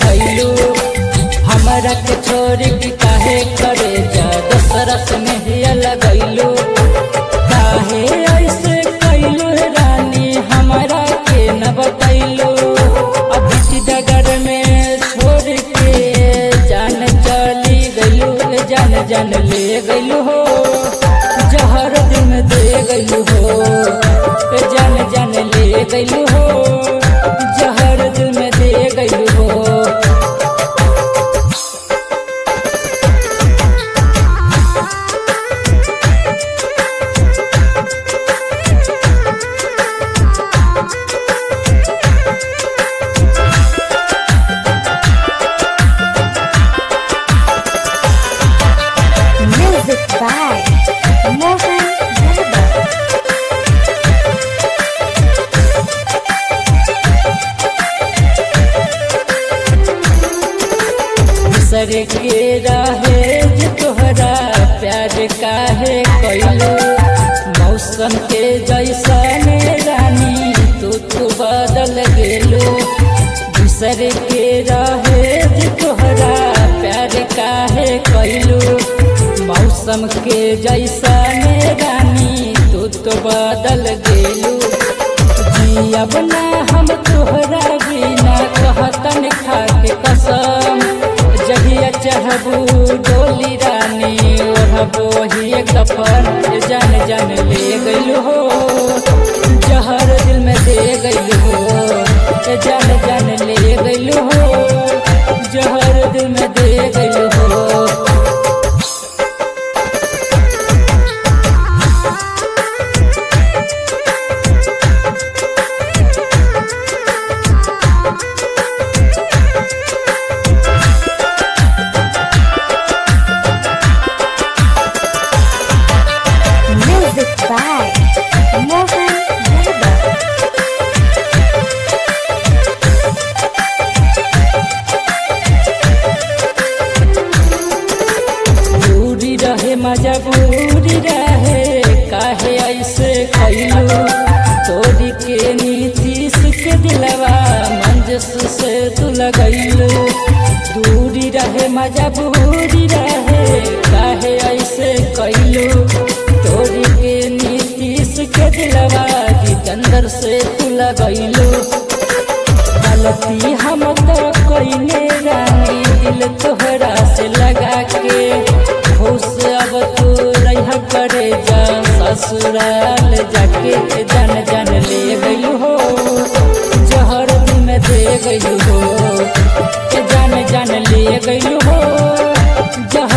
गईलू। हमरा के छोड़ के काहे करे जा दोसरा से नहीं लगैलू। काहे ऐसे कैलू रानी हमरा के न बतैलू। अभी डगर में छोड़ के जान चली गईलू। जान जान ले गईलू हो जहर दिल में दे गईलू हो। जान जान ले गईलू हो जहर दिल में दे गईलू हो। Music by Mohan Yadav. सर के रहे जो तोहरा प्यार काहे कैलू। मौसम के जैसा रानी तू बदल गेलू। दूसर के रहे जो तोहरा प्यार काहे कैलू। मौसम के जैसा रानी तू बदल गेलू। जियब ना हम तोहरा बिना कहतन खा के कसम। जहिया चढ़बू डोली रानी ओढ़बो ही कफन। जान जान ले गईलू हो जहर दिल में दे गईलू हो। जान जान ले गईलू हो जहर दिल में दे गईलू हो। Music by Mohan Yadav. दूरी रहे मजबूरी रहे काहे ऐसे कैलू। तोरी के नीतीश के दिलवा मंजस से तू लगैलू। दूरी रहे मजबूरी रहे काहे ऐसे कैलू। तोरी के नीतीश के दिलवा जितेंद्र से तू लगैलू। गलती हम तो कईने रानी दिल तोहरा से लगा के। खुश अब तू रह करे जा ससुराल जाके। जान जान ले गईलू हो जहर दिल में दे गईलू हो। जान जान ले गईलू हो जहर